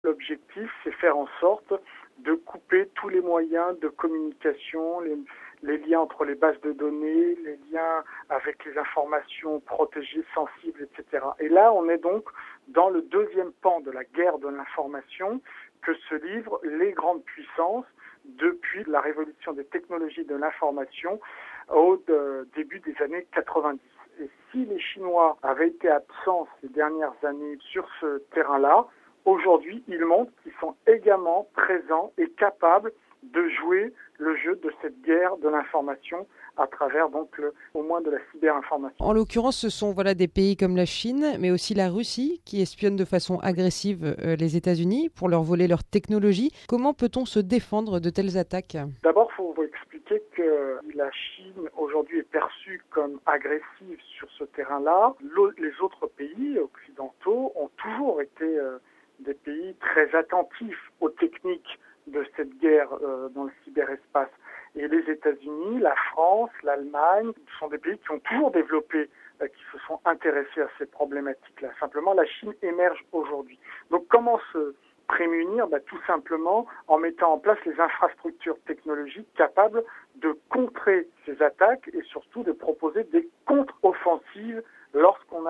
L'objectif, c'est faire en sorte de couper tous les moyens de communication, les liens entre les bases de données, les liens avec les informations protégées, sensibles, etc. Et là, on est donc dans le deuxième pan de la guerre de l'information que se livrent les grandes puissances depuis la révolution des technologies de l'information au début des années 90. Et si les Chinois avaient été absents ces dernières années sur ce terrain-là, aujourd'hui, ils montrent qu'ils sont également présents et capables de jouer le jeu de cette guerre de l'information à travers donc au moins de la cyberinformation. En l'occurrence, ce sont des pays comme la Chine, mais aussi la Russie qui espionnent de façon agressive les États-Unis pour leur voler leur technologie. Comment peut-on se défendre de telles attaques ? D'abord, il faut vous expliquer que la Chine aujourd'hui est perçue comme agressive sur ce terrain-là. Les autres pays occidentaux ont toujours été des pays très attentifs aux techniques de cette guerre dans le cyberespace. Et les États-Unis, la France, l'Allemagne sont des pays qui ont toujours développé, qui se sont intéressés à ces problématiques-là. Simplement, la Chine émerge aujourd'hui. Donc, comment se prémunir ? Tout simplement en mettant en place les infrastructures technologiques capables de contrer ces attaques et surtout de proposer des contre-offensives lorsqu'on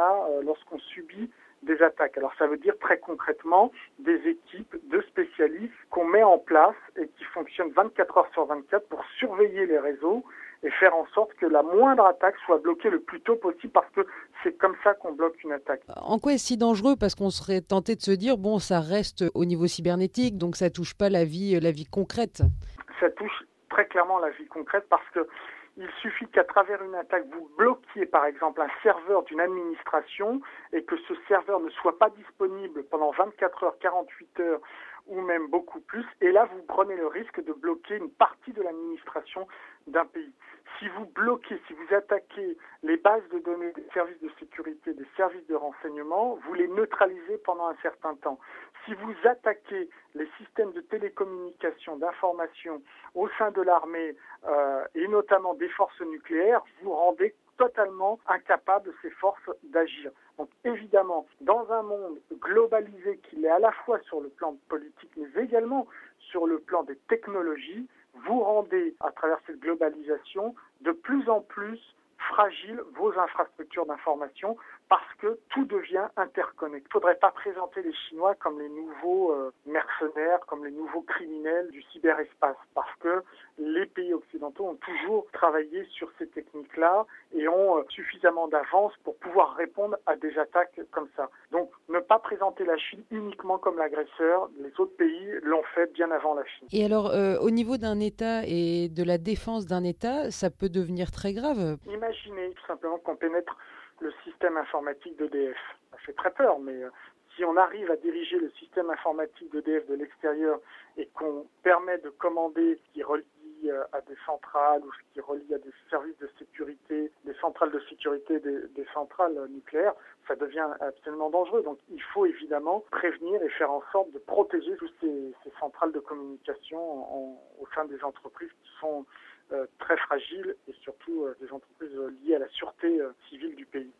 subit des attaques. Alors ça veut dire très concrètement des équipes de spécialistes qu'on met en place et qui fonctionnent 24 heures sur 24 pour surveiller les réseaux et faire en sorte que la moindre attaque soit bloquée le plus tôt possible parce que c'est comme ça qu'on bloque une attaque. En quoi est-ce si dangereux ? Parce qu'on serait tenté de se dire, ça reste au niveau cybernétique, donc ça touche pas la vie concrète. Ça touche très clairement la vie concrète parce que il suffit qu'à travers une attaque, vous bloquiez par exemple un serveur d'une administration et que ce serveur ne soit pas disponible pendant 24 heures, 48 heures ou même beaucoup plus. Et là, vous prenez le risque de bloquer une partie de l'administration d'un pays. Si vous bloquez, si vous attaquez les bases de données des services de sécurité, des services de renseignement, vous les neutralisez pendant un certain temps. Si vous attaquez les systèmes de télécommunication, d'information au sein de l'armée et notamment des forces nucléaires, vous rendez totalement incapable ces forces d'agir. Donc évidemment, dans un monde globalisé qu'il est à la fois sur le plan politique mais également sur le plan des technologies, vous rendez à travers cette globalisation de plus en plus fragiles vos infrastructures d'information parce que tout devient interconnecté. Il ne faudrait pas présenter les Chinois comme les nouveaux mercenaires, comme les nouveaux criminels du cyberespace parce que les pays occidentaux ont toujours travaillé sur ces techniques-là et ont suffisamment d'avance pour pouvoir répondre à des attaques comme ça. Donc, ne pas présenter la Chine uniquement comme l'agresseur, les autres pays l'ont fait bien avant la Chine. Et alors, au niveau d'un État et de la défense d'un État, ça peut devenir très grave. Imaginez tout simplement qu'on pénètre le système informatique d'EDF. Ça fait très peur, mais si on arrive à diriger le système informatique d'EDF de l'extérieur et qu'on permet de commander ce qui relie à des centrales ou ce qui relie à des services de sécurité, des centrales de sécurité des centrales nucléaires, ça devient absolument dangereux. Donc il faut évidemment prévenir et faire en sorte de protéger toutes ces centrales de communication au sein des entreprises qui sont très fragiles et surtout des entreprises liées à la sûreté civile du pays.